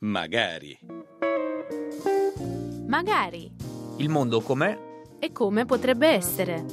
Magari. Magari. Il mondo com'è? E come potrebbe essere?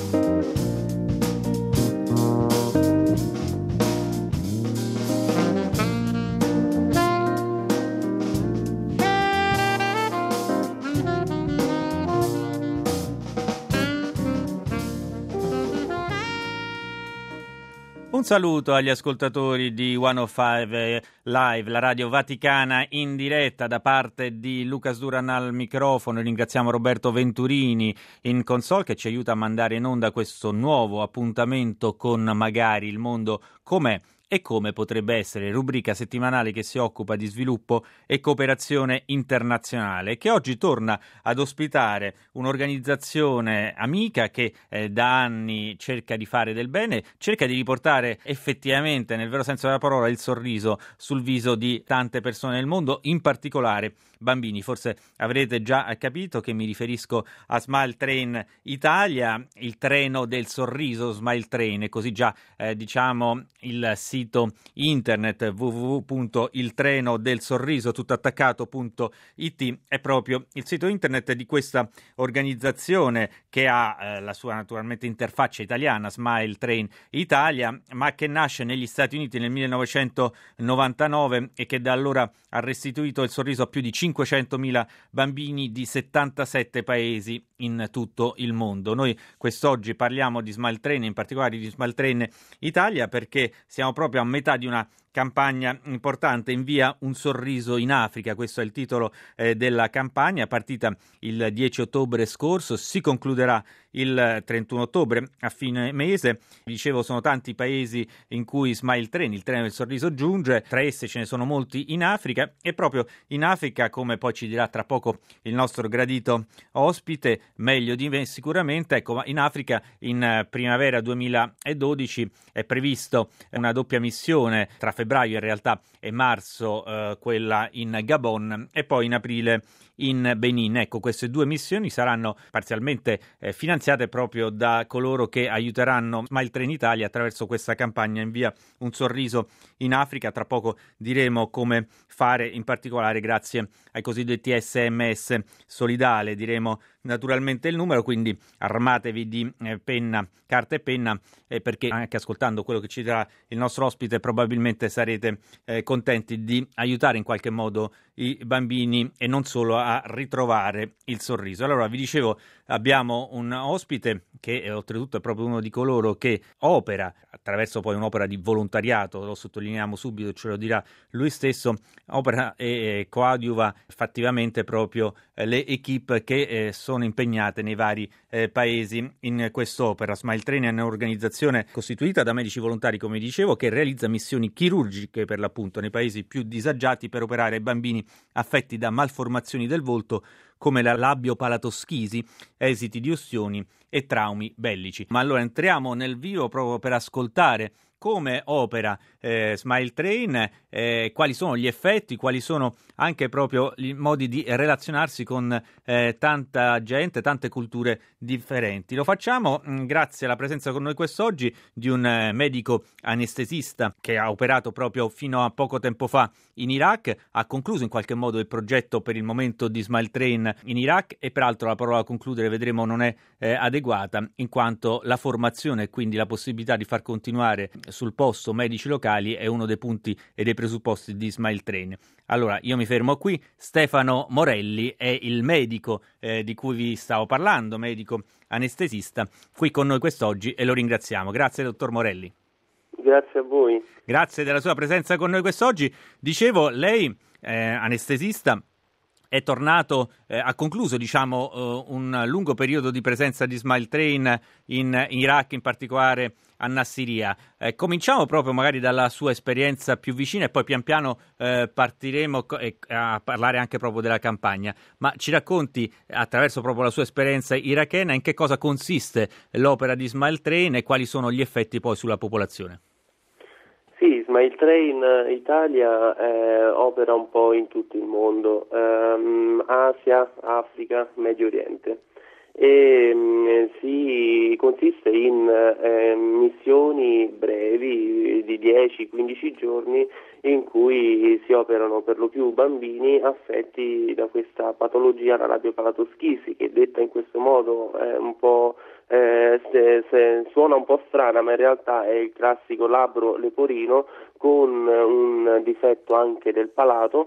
Un saluto agli ascoltatori di 105 Live, la radio vaticana in diretta, da parte di Lucas Duran al microfono. Ringraziamo Roberto Venturini in console, che ci aiuta a mandare in onda questo nuovo appuntamento con Magari, il mondo com'è e come potrebbe essere, rubrica settimanale che si occupa di sviluppo e cooperazione internazionale, che oggi torna ad ospitare un'organizzazione amica che da anni cerca di fare del bene, cerca di riportare effettivamente, nel vero senso della parola, il sorriso sul viso di tante persone nel mondo, in particolare bambini. Forse avrete già capito che mi riferisco a Smile Train Italia, il treno del sorriso. Smile Train, e così già diciamo il sito internet www.iltrenodelsorriso.it è proprio il sito internet di questa organizzazione, che ha la sua naturalmente interfaccia italiana, Smile Train Italia, ma che nasce negli Stati Uniti nel 1999 e che da allora ha restituito il sorriso a più di 500.000 bambini di 77 paesi in tutto il mondo. Noi quest'oggi parliamo di Smile Train, in particolare di Smile Train Italia, perché siamo proprio a metà di una campagna importante. Invia un sorriso in Africa, questo è il titolo della campagna, partita il 10 ottobre scorso, si concluderà il 31 ottobre a fine mese. Dicevo, sono tanti i paesi in cui Smile Train, il treno del sorriso, giunge. Tra essi ce ne sono molti in Africa, e proprio in Africa, come poi ci dirà tra poco il nostro gradito ospite, meglio di me sicuramente, ecco, in Africa in primavera 2012 è previsto una doppia missione, tra febbraio in realtà e marzo, quella in Gabon, e poi in aprile in Benin. Ecco, queste due missioni saranno parzialmente finanziate proprio da coloro che aiuteranno Smile Train Italia attraverso questa campagna Invia un sorriso in Africa. Tra poco diremo come fare, in particolare grazie ai cosiddetti SMS solidale. Diremo naturalmente il numero, quindi armatevi di penna, carta e penna, perché anche ascoltando quello che ci dirà il nostro ospite probabilmente sarete contenti di aiutare in qualche modo i bambini, e non solo, a ritrovare il sorriso. Allora, vi dicevo, abbiamo un ospite che oltretutto è proprio uno di coloro che opera attraverso poi un'opera di volontariato, lo sottolineiamo subito, ce lo dirà lui stesso, opera e coadiuva fattivamente proprio le equip che sono impegnate nei vari paesi in quest'opera. Smile Train è un'organizzazione costituita da medici volontari, come dicevo, che realizza missioni chirurgiche per l'appunto nei paesi più disagiati per operare ai bambini affetti da malformazioni del volto come la labbiopalatosclisi, esiti di ustioni e traumi bellici. Ma allora entriamo nel vivo proprio per ascoltare come opera Smile Train, quali sono gli effetti, quali sono anche proprio i modi di relazionarsi con tanta gente, tante culture differenti. Lo facciamo grazie alla presenza con noi quest'oggi di un medico anestesista che ha operato proprio fino a poco tempo fa in Iraq, ha concluso in qualche modo il progetto per il momento di Smile Train in Iraq, e peraltro la parola concludere, vedremo, non è adeguata, in quanto la formazione e quindi la possibilità di far continuare sul posto medici locali è uno dei punti e dei presupposti di Smile Train. Allora, io mi fermo qui. Stefano Morelli è il medico di cui vi stavo parlando, medico anestesista, qui con noi quest'oggi, e lo ringraziamo. Grazie, dottor Morelli. Grazie a voi. Grazie della sua presenza con noi quest'oggi. Dicevo, lei, anestesista, è tornato, ha concluso un lungo periodo di presenza di Smile Train in Iraq, in particolare a Nassiriya. Cominciamo proprio magari dalla sua esperienza più vicina, e poi pian piano partiremo a parlare anche proprio della campagna. Ma ci racconti, attraverso proprio la sua esperienza irachena, in che cosa consiste l'opera di Smile Train e quali sono gli effetti poi sulla popolazione? Sì, Smile Train Italia opera un po' in tutto il mondo, Asia, Africa, Medio Oriente. e si consiste in missioni brevi di 10-15 giorni in cui si operano per lo più bambini affetti da questa patologia, la labiopalatoschisi, che detta in questo modo è un po' suona un po' strana, ma in realtà è il classico labbro leporino con un difetto anche del palato.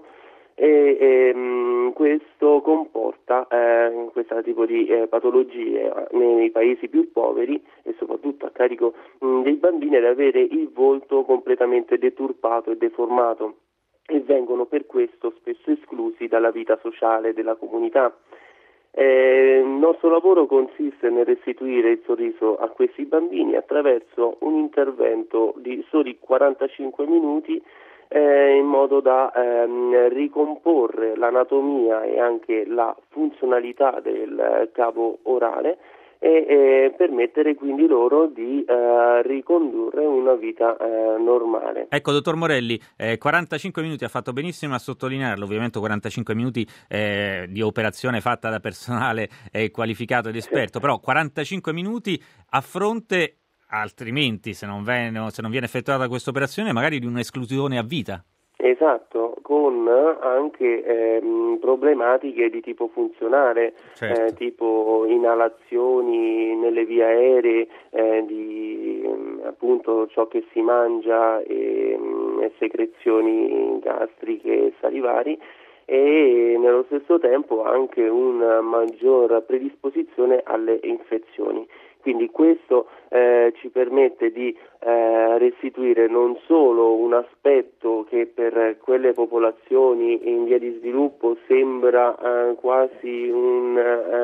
Questo comporta questo tipo di patologie nei paesi più poveri e soprattutto a carico dei bambini ad avere il volto completamente deturpato e deformato, e vengono per questo spesso esclusi dalla vita sociale della comunità. Il nostro lavoro consiste nel restituire il sorriso a questi bambini attraverso un intervento di soli 45 minuti in modo da ricomporre l'anatomia e anche la funzionalità del cavo orale e permettere quindi loro di ricondurre una vita normale. Ecco, dottor Morelli, 45 minuti, ha fatto benissimo a sottolinearlo, ovviamente 45 minuti di operazione fatta da personale qualificato ed esperto, però 45 minuti a fronte, altrimenti se non viene effettuata questa operazione, magari di un'esclusione a vita. Esatto, con anche problematiche di tipo funzionale, certo. tipo inalazioni nelle vie aeree di appunto ciò che si mangia e secrezioni gastriche e salivari, e nello stesso tempo anche una maggior predisposizione alle infezioni. Quindi questo ci permette di restituire non solo un aspetto che per quelle popolazioni in via di sviluppo sembra quasi un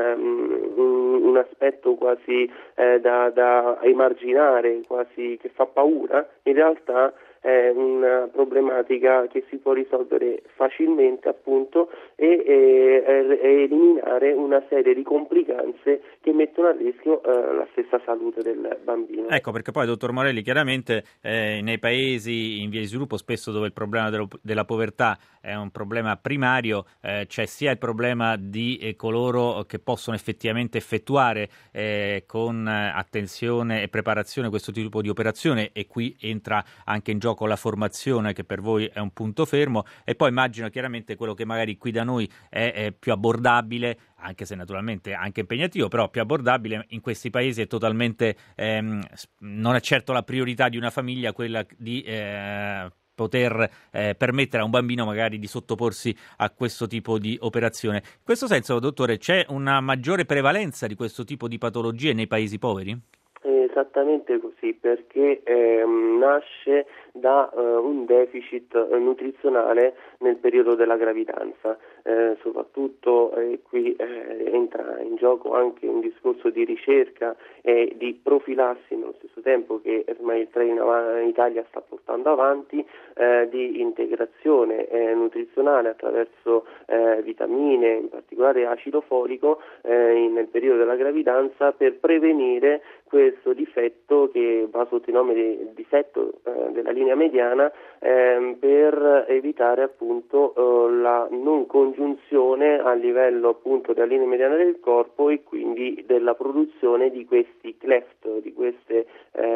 aspetto quasi da emarginare, quasi che fa paura, in realtà è una problematica che si può risolvere facilmente, appunto, e eliminare una serie di complicanze che mettono a rischio la stessa salute del bambino. Ecco, perché poi, dottor Morelli, chiaramente nei paesi in via di sviluppo, spesso dove il problema della povertà è un problema primario, c'è sia il problema di coloro che possono effettivamente effettuare con attenzione e preparazione questo tipo di operazione, e qui entra anche in gioco la formazione, che per voi è un punto fermo, e poi immagino chiaramente quello che magari qui da noi è più abbordabile, anche se naturalmente anche impegnativo, però più abbordabile, in questi paesi è totalmente non è certo la priorità di una famiglia quella di poter permettere a un bambino magari di sottoporsi a questo tipo di operazione. In questo senso, dottore, c'è una maggiore prevalenza di questo tipo di patologie nei paesi poveri? Esattamente così, perché nasce da un deficit nutrizionale nel periodo della gravidanza, soprattutto qui entra in gioco anche un discorso di ricerca e di profilassi nello stesso tempo che Smile Train in Italia sta portando avanti, di integrazione nutrizionale attraverso vitamine, in particolare acido folico, nel periodo della gravidanza, per prevenire questo difetto che va sotto il nome di difetto della linea mediana, per evitare appunto la non congiunzione a livello appunto della linea mediana del corpo e quindi della produzione di questi cleft, di queste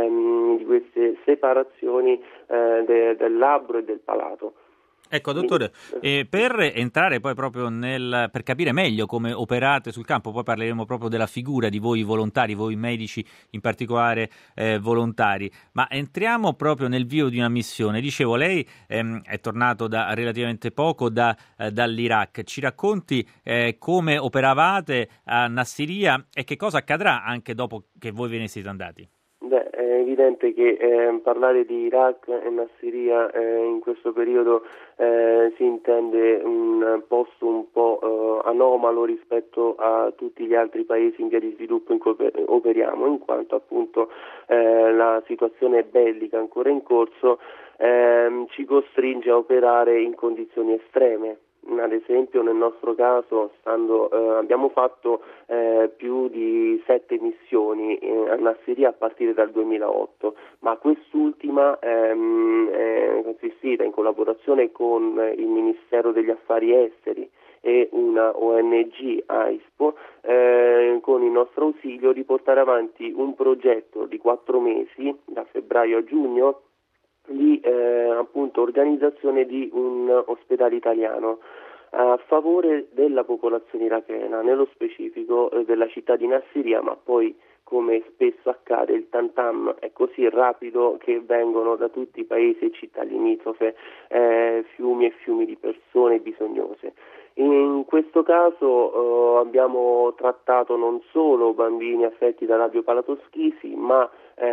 separazioni del labbro e del palato. Ecco, dottore, per entrare poi proprio per capire meglio come operate sul campo, poi parleremo proprio della figura di voi volontari, voi medici in particolare volontari, ma entriamo proprio nel vivo di una missione. Dicevo, lei è tornato da relativamente poco dall'Iraq. Ci racconti come operavate a Nassiriya e che cosa accadrà anche dopo che voi ve ne siete andati? Beh, è evidente che parlare di Iraq e Nassiriya in questo periodo si intende un posto un po' anomalo rispetto a tutti gli altri paesi in via di sviluppo in cui operiamo, in quanto appunto la situazione bellica ancora in corso ci costringe a operare in condizioni estreme. Ad esempio nel nostro caso abbiamo fatto più di 7 missioni a Nassiriya a partire dal 2008, ma quest'ultima è consistita in collaborazione con il Ministero degli Affari Esteri e una ONG AISPO, con il nostro ausilio, di portare avanti un progetto di 4 mesi, da febbraio a giugno, di appunto organizzazione di un ospedale italiano a favore della popolazione irachena, nello specifico della città di Nassiriya, ma poi, come spesso accade, il tantam è così rapido che vengono da tutti i paesi e città limitrofe fiumi e fiumi di persone bisognose. In questo caso abbiamo trattato non solo bambini affetti da labiopalatoschisi, ma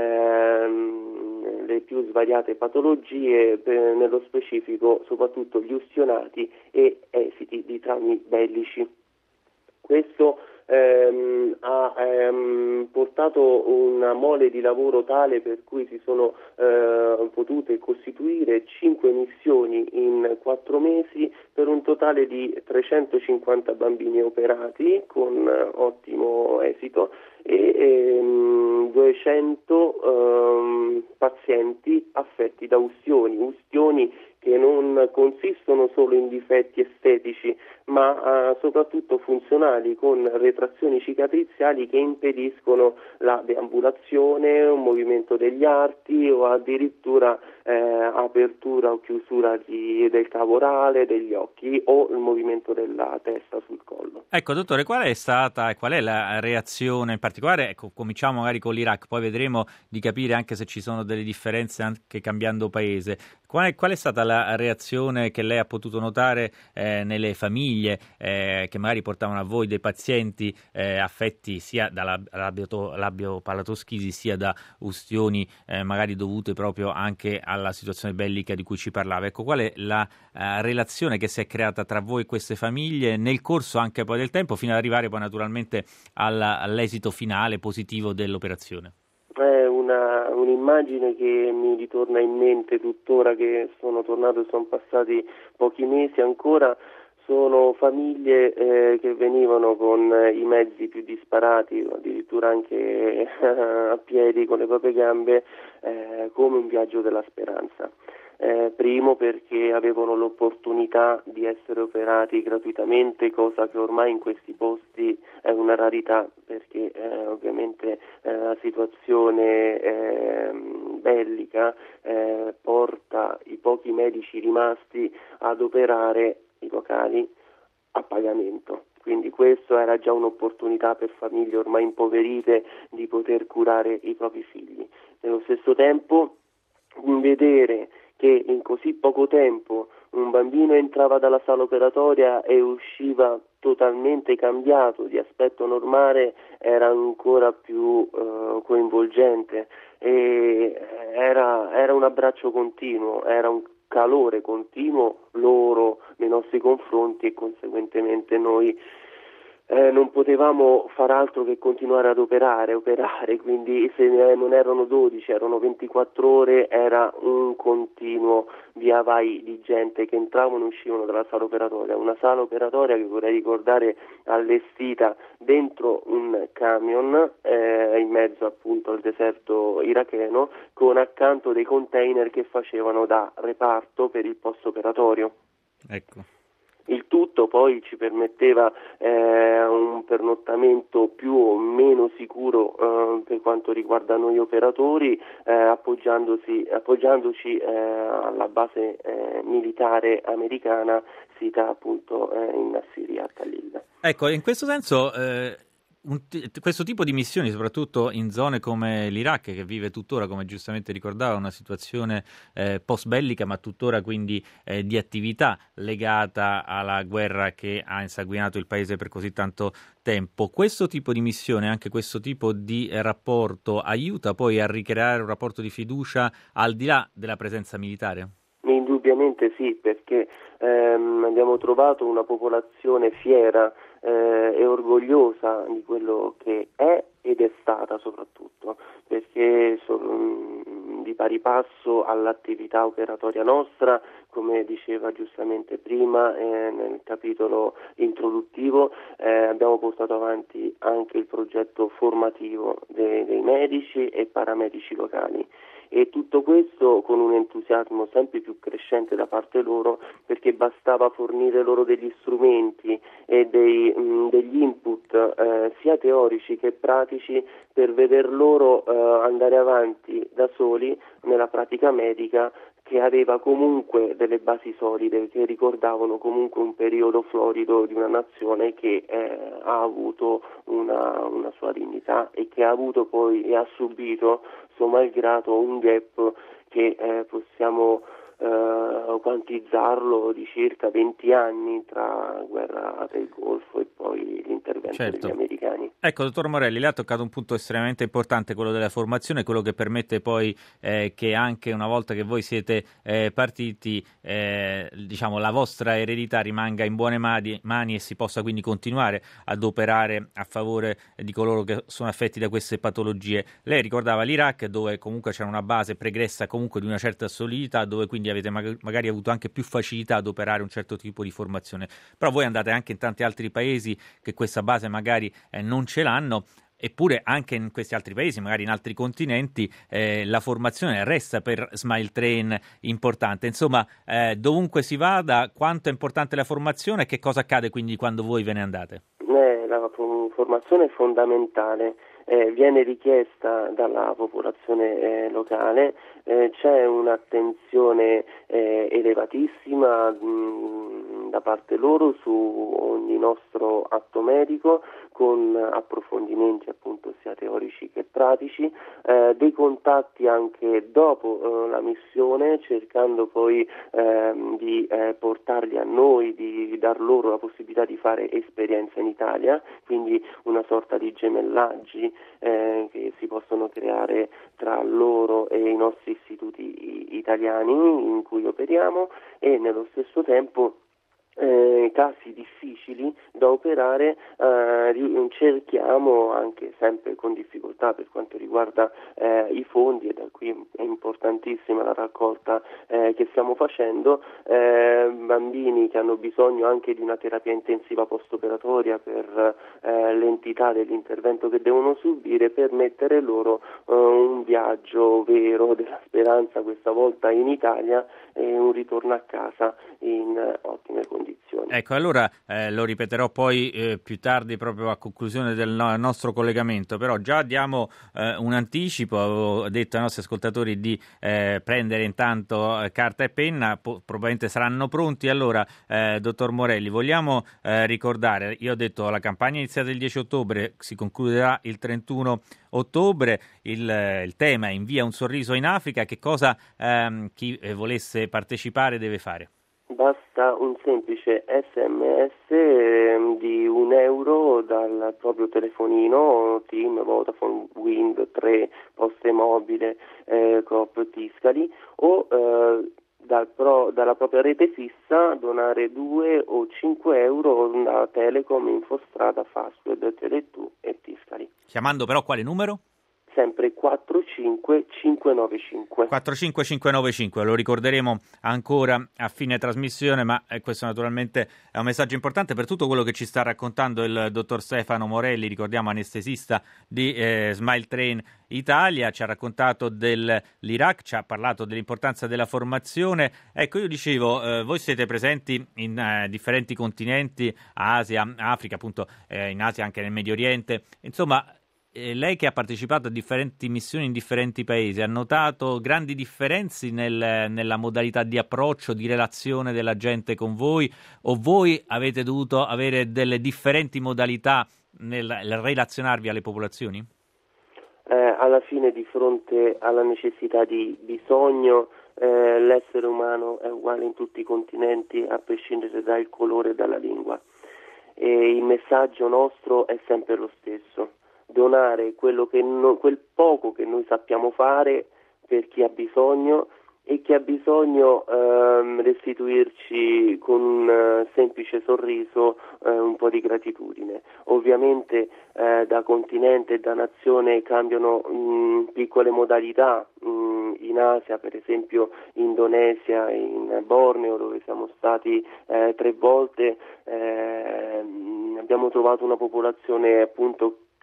le più svariate patologie, nello specifico soprattutto gli ustionati e esiti di traumi bellici. Questo ha portato una mole di lavoro tale per cui si sono potute costituire 5 missioni in 4 mesi per un totale di 350 bambini operati con ottimo esito e 200 pazienti affetti da ustioni che non consistono solo in difetti estetici, ma soprattutto funzionali, con retrazioni cicatriziali che impediscono la deambulazione, un movimento degli arti o addirittura apertura o chiusura del cavo orale, degli occhi o il movimento della testa sul collo. Ecco, dottore, qual è stata e qual è la reazione in particolare? Ecco, cominciamo magari con l'Iraq, poi vedremo di capire anche se ci sono delle differenze anche cambiando paese. Qual è stata la reazione che lei ha potuto notare nelle famiglie che magari portavano a voi dei pazienti affetti sia da labiopalatoschisi sia da ustioni magari dovute proprio anche alla situazione bellica di cui ci parlava? Ecco, qual è la relazione che si è creata tra voi e queste famiglie nel corso anche poi del tempo, fino ad arrivare poi naturalmente all'esito finale positivo dell'operazione? È un'immagine che mi ritorna in mente tuttora, che sono tornato e sono passati pochi mesi ancora. Sono famiglie che venivano con i mezzi più disparati, addirittura anche a piedi con le proprie gambe, come un viaggio della speranza. Primo perché avevano l'opportunità di essere operati gratuitamente, cosa che ormai in questi posti è una rarità, perché ovviamente la situazione bellica porta i pochi medici rimasti ad operare i locali a pagamento. Quindi questo era già un'opportunità per famiglie ormai impoverite di poter curare i propri figli. Nello stesso tempo, vedere che in così poco tempo un bambino entrava dalla sala operatoria e usciva totalmente cambiato, di aspetto normale, era ancora più coinvolgente e era un abbraccio continuo, era un calore continuo loro nei nostri confronti, e conseguentemente noi non potevamo far altro che continuare ad operare, quindi se non erano 12, erano 24 ore, era un continuo via vai di gente che entravano e uscivano dalla sala operatoria, una sala operatoria che, vorrei ricordare, allestita dentro un camion in mezzo appunto al deserto iracheno, con accanto dei container che facevano da reparto per il post operatorio. Ecco. Il tutto poi ci permetteva un pernottamento più o meno sicuro per quanto riguarda noi operatori, appoggiandoci alla base militare americana sita appunto in Nassiriya a Khalil. Ecco, in questo senso questo tipo di missioni, soprattutto in zone come l'Iraq, che vive tuttora, come giustamente ricordava, una situazione post bellica, ma tuttora quindi di attività legata alla guerra che ha insanguinato il paese per così tanto tempo. Questo tipo di missione, anche questo tipo di rapporto, aiuta poi a ricreare un rapporto di fiducia al di là della presenza militare? Indubbiamente sì, perché abbiamo trovato una popolazione fiera e orgogliosa di quello che è ed è stata, soprattutto perché di pari passo all'attività operatoria nostra, come diceva giustamente prima nel capitolo introduttivo, abbiamo portato avanti anche il progetto formativo dei medici e paramedici locali. e tutto questo con un entusiasmo sempre più crescente da parte loro, perché bastava fornire loro degli strumenti e degli input sia teorici che pratici per veder loro andare avanti da soli nella pratica medica, che aveva comunque delle basi solide, che ricordavano comunque un periodo florido di una nazione che ha avuto una sua dignità e che ha avuto poi e ha subito, suo malgrado, un gap che possiamo quantizzarlo di circa 20 anni tra la guerra del Golfo e poi l'intervento degli americani. Ecco, dottor Morelli, lei ha toccato un punto estremamente importante, quello della formazione, quello che permette poi che anche una volta che voi siete partiti, diciamo, la vostra eredità rimanga in buone mani e si possa quindi continuare ad operare a favore di coloro che sono affetti da queste patologie. Lei ricordava l'Iraq, dove comunque c'era una base pregressa comunque di una certa solidità, dove quindi avete magari avuto anche più facilità ad operare un certo tipo di formazione. Però voi andate anche in tanti altri paesi che questa base magari non ce l'hanno, eppure anche in questi altri paesi, magari in altri continenti, la formazione resta per Smile Train importante. Insomma, dovunque si vada, quanto è importante la formazione e che cosa accade quindi quando voi ve ne andate? La formazione è fondamentale. Viene richiesta dalla popolazione locale, c'è un'attenzione elevatissima da parte loro su ogni nostro atto medico, con approfondimenti appunto sia teorici che pratici, dei contatti anche dopo la missione, cercando poi di portarli a noi, di dar loro la possibilità di fare esperienza in Italia, quindi una sorta di gemellaggi che si possono creare tra loro e i nostri istituti italiani in cui operiamo, e nello stesso tempo casi difficili da operare cerchiamo, anche sempre con difficoltà per quanto riguarda i fondi, e da qui è importantissima la raccolta che stiamo facendo, bambini che hanno bisogno anche di una terapia intensiva post-operatoria per l'entità dell'intervento che devono subire, permettere loro un viaggio vero della speranza, questa volta in Italia, e un ritorno a casa in ottime condizioni. Ecco, allora lo ripeterò poi più tardi, proprio a conclusione del nostro collegamento, però già diamo un anticipo. Avevo detto ai nostri ascoltatori di prendere intanto carta e penna, probabilmente saranno pronti. Allora, dottor Morelli, vogliamo ricordare, io ho detto la campagna è iniziata il 10 ottobre, si concluderà il 31 ottobre, il tema è Invia un sorriso in Africa. Che cosa chi volesse partecipare deve fare? Basta un semplice SMS di €1 dal proprio telefonino, TIM, Vodafone, Wind, 3, Poste Mobile, Coop, Tiscali, o dalla propria rete fissa donare 2 o €5 da Telecom, Infostrada, Fastweb, Tele2 e Tiscali. Chiamando però quale numero? Sempre 45595. 45595, lo ricorderemo ancora a fine trasmissione, ma questo naturalmente è un messaggio importante per tutto quello che ci sta raccontando il dottor Stefano Morelli, ricordiamo anestesista di Smile Train Italia. Ci ha raccontato dell'Iraq, ci ha parlato dell'importanza della formazione. Ecco, io dicevo, voi siete presenti in differenti continenti, Asia, Africa, appunto in Asia, anche nel Medio Oriente, insomma. Lei che ha partecipato a differenti missioni in differenti paesi, ha notato grandi differenze nella modalità di approccio, di relazione della gente con voi, o voi avete dovuto avere delle differenti modalità nel relazionarvi alle popolazioni? Alla fine, di fronte alla necessità di bisogno, l'essere umano è uguale in tutti i continenti, a prescindere dal colore e dalla lingua, e il messaggio nostro è sempre lo stesso: donare quel poco che noi sappiamo fare per chi ha bisogno, e chi ha bisogno restituirci con un semplice sorriso un po' di gratitudine. Ovviamente da continente e da nazione cambiano piccole modalità. In Asia, per esempio Indonesia, in Borneo, dove siamo stati 3 volte, abbiamo trovato una popolazione appunto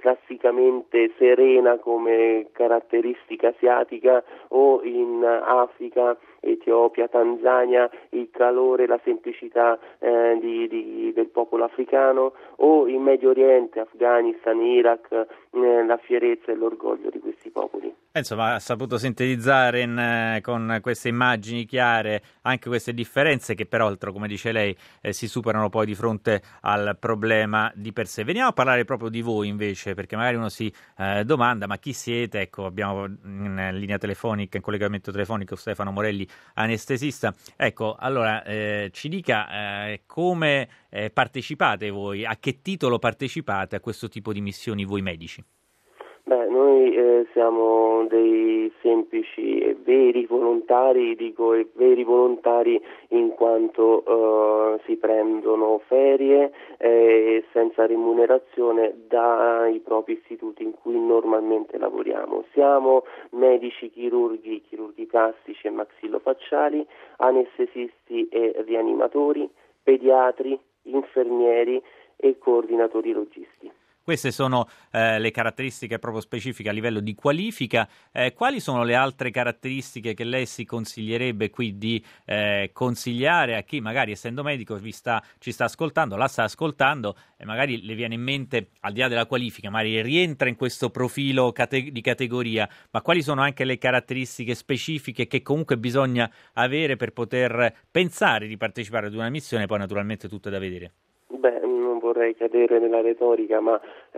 classicamente serena come caratteristica asiatica, o in Africa, Etiopia, Tanzania, il calore, la semplicità del popolo africano, o in Medio Oriente, Afghanistan, Iraq, la fierezza e l'orgoglio di questi popoli. Insomma, ha saputo sintetizzare con queste immagini chiare anche queste differenze che peraltro, come dice lei, si superano poi di fronte al problema di per sé. Veniamo a parlare proprio di voi invece, perché magari uno si domanda: ma chi siete? Ecco, abbiamo in linea telefonica, in collegamento telefonico, Stefano Morelli, anestesista. Ecco, allora ci dica come partecipate voi, a che titolo partecipate a questo tipo di missioni voi medici? Noi siamo dei semplici e veri volontari, dico e veri volontari in quanto si prendono ferie senza remunerazione dai propri istituti in cui normalmente lavoriamo. Siamo medici chirurghi plastici e maxillofacciali, anestesisti e rianimatori, pediatri, infermieri e coordinatori logisti. Queste sono le caratteristiche proprio specifiche a livello di qualifica. Quali sono le altre caratteristiche che lei si consiglierebbe qui di consigliare a chi magari, essendo medico, ci sta ascoltando, la sta ascoltando e magari le viene in mente, al di là della qualifica, magari rientra in questo profilo di categoria, ma quali sono anche le caratteristiche specifiche che comunque bisogna avere per poter pensare di partecipare ad una missione, poi naturalmente tutte da vedere? Non vorrei cadere nella retorica, ma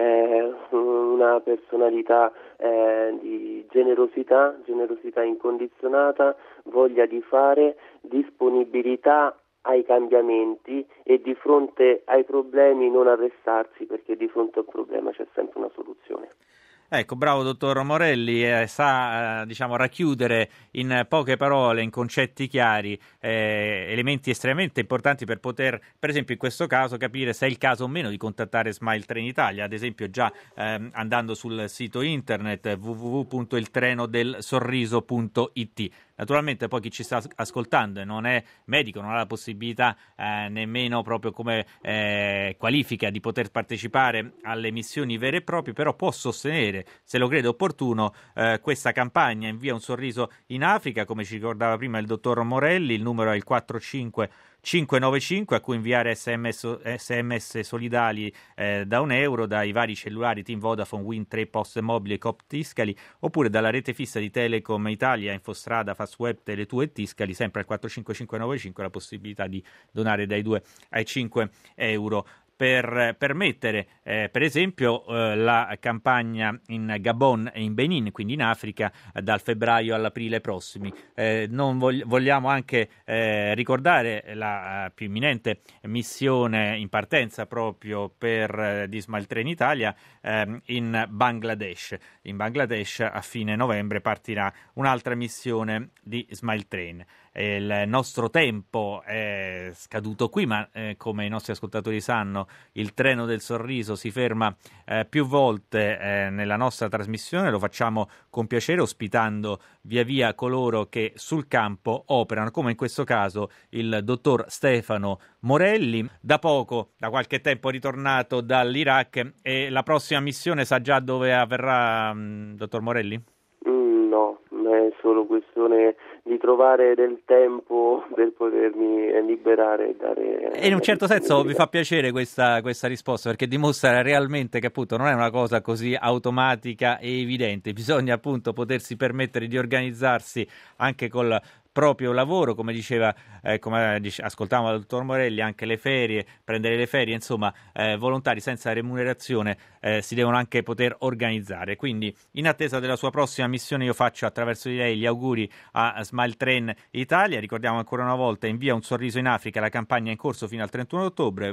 una personalità di generosità incondizionata, voglia di fare, disponibilità ai cambiamenti e di fronte ai problemi non arrestarsi, perché di fronte al problema c'è sempre una soluzione. Ecco, bravo dottor Morelli, sa racchiudere in poche parole, in concetti chiari, elementi estremamente importanti per poter, per esempio in questo caso, capire se è il caso o meno di contattare Smile Train Italia, ad esempio già andando sul sito internet www.iltrenodelsorriso.it. Naturalmente poi chi ci sta ascoltando e non è medico, non ha la possibilità nemmeno proprio come qualifica di poter partecipare alle missioni vere e proprie, però può sostenere, se lo crede opportuno, questa campagna Invia un sorriso in Africa, come ci ricordava prima il dottor Morelli. Il numero è il 45595, a cui inviare SMS solidali da €1 dai vari cellulari Team Vodafone, Wind Tre, Poste Mobile, Coop Tiscali, oppure dalla rete fissa di Telecom Italia, Infostrada, Fastweb, Tele2 e Tiscali, sempre al 45595, la possibilità di donare dai 2 ai €5 per permettere per esempio la campagna in Gabon e in Benin, quindi in Africa, dal febbraio all'aprile prossimi. Non vogliamo anche ricordare la più imminente missione in partenza proprio per di Smile Train Italia in Bangladesh. In Bangladesh a fine novembre partirà un'altra missione di Smile Train. Il nostro tempo è scaduto qui, ma come i nostri ascoltatori sanno, il treno del sorriso si ferma più volte nella nostra trasmissione. Lo facciamo con piacere, ospitando via via coloro che sul campo operano, come in questo caso il dottor Stefano Morelli, da qualche tempo ritornato dall'Iraq. E la prossima missione sa già dove avverrà, dottor Morelli? No, è solo questione di trovare del tempo per potermi liberare e dare. E in un certo senso vi fa piacere questa risposta, perché dimostra realmente che appunto non è una cosa così automatica e evidente. Bisogna appunto potersi permettere di organizzarsi anche col proprio lavoro, come ascoltavamo dal dottor Morelli, anche le ferie, prendere le ferie, insomma, volontari senza remunerazione si devono anche poter organizzare. Quindi, in attesa della sua prossima missione, io faccio attraverso di lei gli auguri a Smile Train Italia. Ricordiamo ancora una volta: Invia un sorriso in Africa, la campagna è in corso fino al 31 ottobre,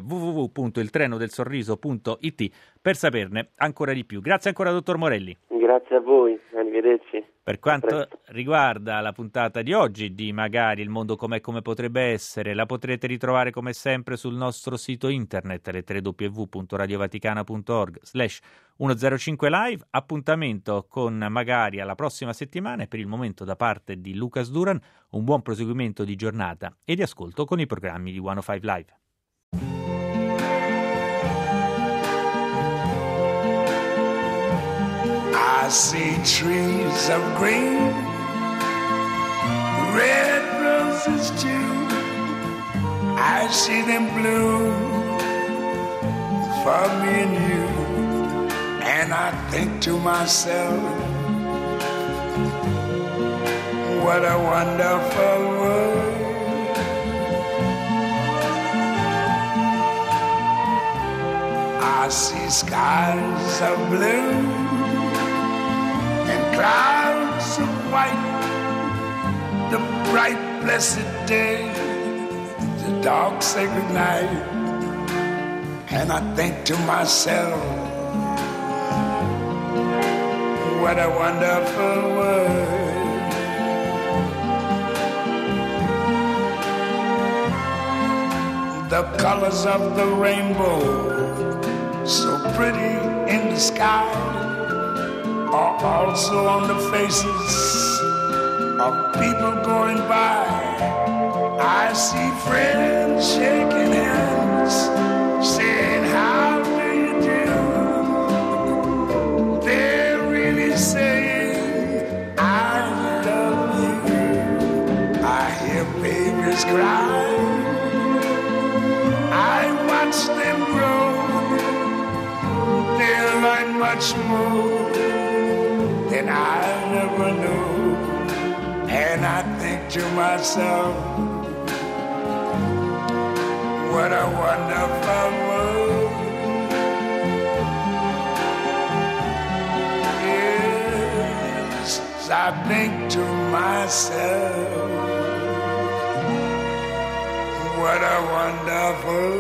www.iltrenodelsorriso.it per saperne ancora di più. Grazie ancora, dottor Morelli. Grazie a voi, arrivederci. Per quanto riguarda la puntata di oggi di Magari il mondo com'è, come potrebbe essere, la potrete ritrovare come sempre sul nostro sito internet, le www.radiovaticana.org/105live. Appuntamento con Magari alla prossima settimana, e per il momento da parte di Lucas Duran un buon proseguimento di giornata e di ascolto con i programmi di 105 Live. see trees of green, red roses too. I see them bloom for me and you. And I think to myself, what a wonderful world. I see skies of blue and clouds of white, the bright blessed day, the dark sacred night. And I think to myself, what a wonderful world. The colors of the rainbow, so pretty in the sky, are also on the faces of people going by. I see friends shaking hands, saying, how do you do? They're really saying, I love you. I hear babies cry, I watch them grow. They'll learn much more than I ever knew. And I think to myself, what a wonderful world. Yes, I think to myself, what a wonderful